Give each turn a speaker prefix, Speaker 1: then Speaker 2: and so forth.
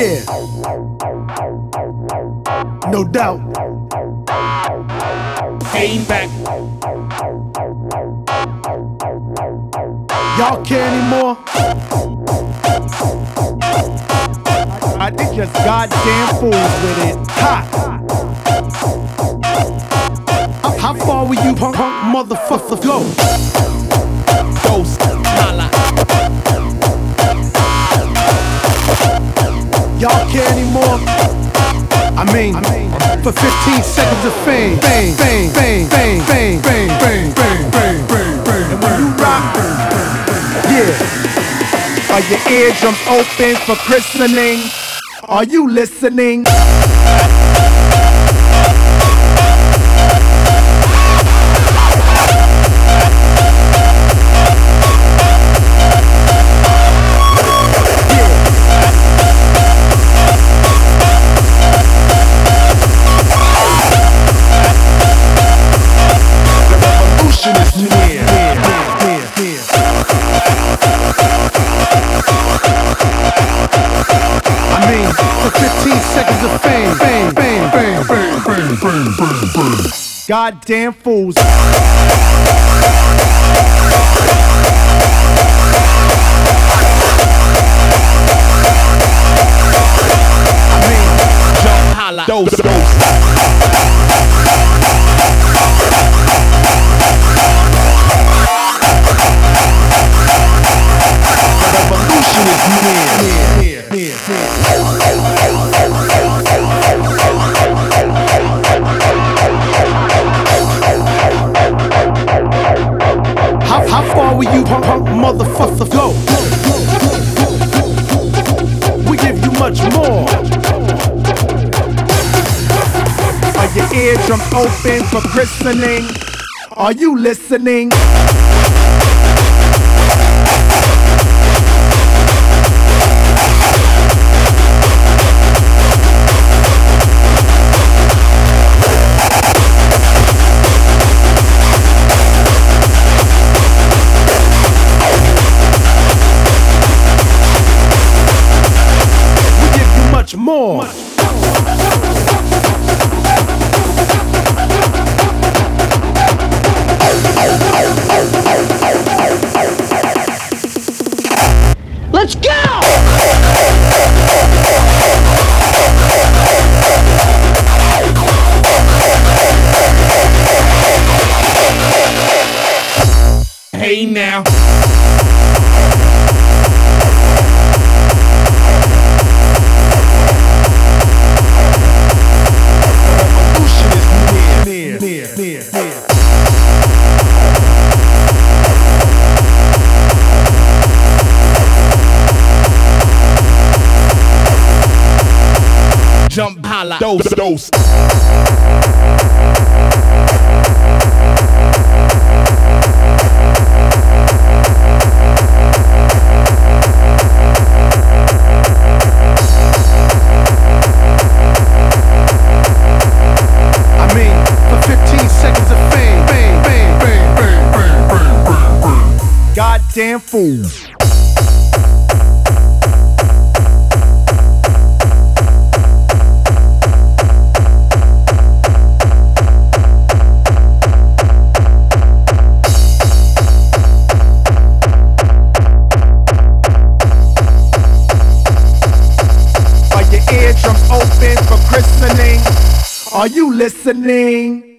Speaker 1: Yeah, no doubt.
Speaker 2: Came back.
Speaker 1: Y'all care anymore? I think just goddamn fools with it. Ha! How far will you punk motherfucker go?
Speaker 2: Ghost. Holla.
Speaker 1: Y'all care anymore? I mean, for 15 seconds of fame, bang, bang, bang, bang, bang, bang, bang, bang, bang, bang, bang. And when you rock, yeah. Are your eardrums open for christening? Are you listening? Goddamn fools. I mean,
Speaker 2: Jump, holla. Dose.
Speaker 1: The revolution is near. How far will you punk motherfucker go? We give you much more. Are your eardrums open for christening? Are you listening? More.
Speaker 3: Let's go!
Speaker 2: Hey now. Jump, holla. Dose.
Speaker 1: I mean, for 15 seconds of fame, bang, bang, bang, bang, bang, bang, bang, bang. Goddamn fools. Eardrums open for christening. Are you listening?